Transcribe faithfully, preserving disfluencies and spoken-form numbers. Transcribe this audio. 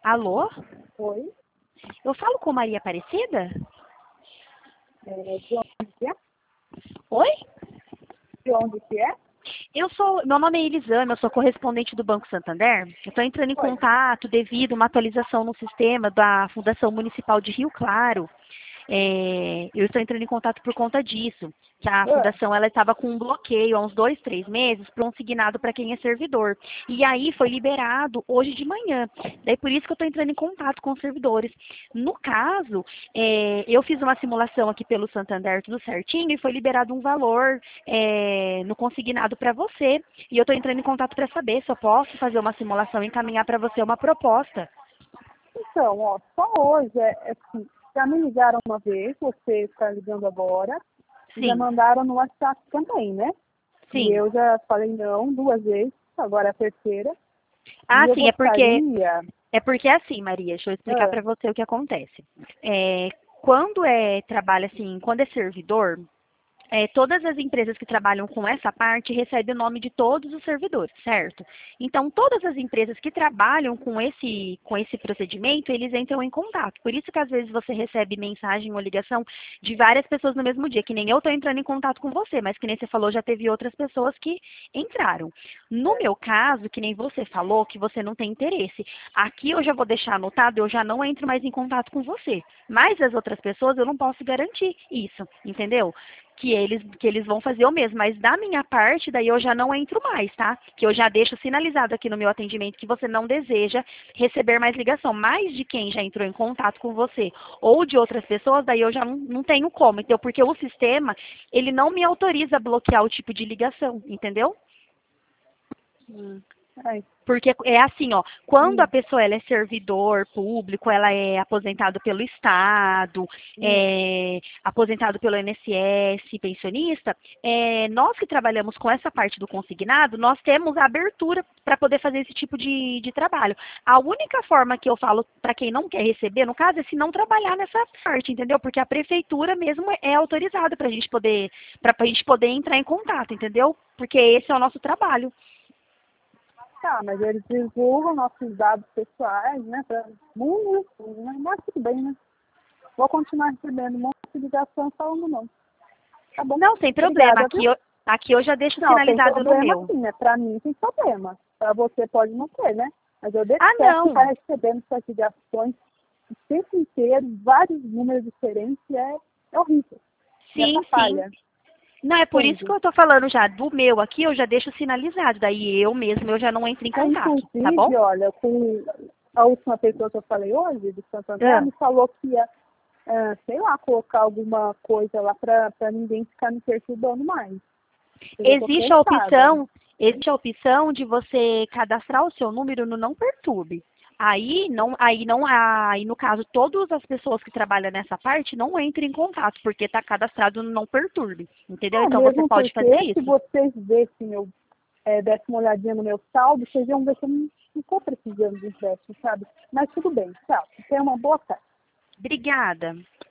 Alô? Oi? Eu falo com Maria Aparecida? É, de onde que é? Oi? De onde que é? Eu sou, meu nome é Elisama, eu sou correspondente do Banco Santander. Eu estou entrando em Oi. contato devido a uma atualização no sistema da Fundação Municipal de Rio Claro. É, eu estou entrando em contato por conta disso, que a Ah, fundação ela estava com um bloqueio há uns dois, três meses para um signado para quem é servidor. E aí foi liberado hoje de manhã. Daí por isso que eu estou entrando em contato com os servidores. No caso, é, eu fiz uma simulação aqui pelo Santander, tudo certinho, e foi liberado um valor é, no consignado para você. E eu estou entrando em contato para saber se eu posso fazer uma simulação e encaminhar para você uma proposta. então, ó, só hoje, é, é assim, já me ligaram uma vez, você está ligando agora, e já Sim, mandaram no WhatsApp também, né? E sim. eu já falei não duas vezes, agora é a terceira. Ah, E eu sim, é porque gostaria... É porque é assim, Maria, deixa eu explicar Ah, para você o que acontece. É, quando é trabalho assim, quando é servidor, é, todas as empresas que trabalham com essa parte recebem o nome de todos os servidores, certo? Então, todas as empresas que trabalham com esse, com esse procedimento, eles entram em contato. Por isso que às vezes você recebe mensagem ou ligação de várias pessoas no mesmo dia, que nem eu estou entrando em contato com você, mas que nem você falou, já teve outras pessoas que entraram. No meu caso, que nem você falou, que você não tem interesse, aqui eu já vou deixar anotado, eu já não entro mais em contato com você. Mas as outras pessoas eu não posso garantir isso, entendeu? que eles, que eles vão fazer o mesmo, mas da minha parte, daí eu já não entro mais, tá? Que eu já deixo sinalizado aqui no meu atendimento que você não deseja receber mais ligação, mas de quem já entrou em contato com você ou de outras pessoas, daí eu já não, não tenho como, então, porque o sistema, ele não me autoriza a bloquear o tipo de ligação, entendeu? hum, ai, Porque é assim, ó, quando a hum, pessoa ela é servidor público, ela é aposentado pelo Estado, hum. é aposentado pelo I N S S, pensionista, é, nós que trabalhamos com essa parte do consignado, nós temos a abertura para poder fazer esse tipo de, de trabalho. A única forma que eu falo para quem não quer receber, no caso, é se não trabalhar nessa parte, entendeu? Porque a prefeitura mesmo é autorizada para a gente poder, para a gente poder entrar em contato, entendeu? Porque esse é o nosso trabalho. Tá, mas eles divulgam nossos dados pessoais, né, para mundo, né, mas tudo bem, né? Vou continuar recebendo um monte de ligação falando não. Tá bom. Não, sem problema. Obrigada, viu? Aqui eu, aqui eu já deixo Não, tem sinalizado no problema meu. sim, né? Pra mim tem problema. Pra você pode não ter, né? Mas eu Ah, detesto não. estar recebendo essas ligações o tempo inteiro, vários números diferentes, e é, é horrível. Me Sim, sim. atrapalha. Não, é por isso que Entende? eu tô falando já do meu aqui, eu já deixo sinalizado. Daí eu mesmo, eu já não entro em Ah, contato, tá bom? inclusive, olha, com a última pessoa que eu falei hoje, do Santander, Ah. me falou que ia, ah, sei lá, colocar alguma coisa lá pra, pra ninguém ficar me perturbando mais. Eu já tô Existe a cansada. opção, existe a opção de você cadastrar o seu número no Não Perturbe. Aí não, aí não, aí no caso todas as pessoas que trabalham nessa parte não entram em contato porque está cadastrado no Não Perturbe, entendeu? É, Então você mesmo pode fazer porque se isso. vocês dessem meu, é, dessem uma olhadinha no meu saldo, vocês iam ver que eu não estou precisando de empréstimo, sabe? Mas tudo bem, tchau. Tenha uma boa tarde. Obrigada.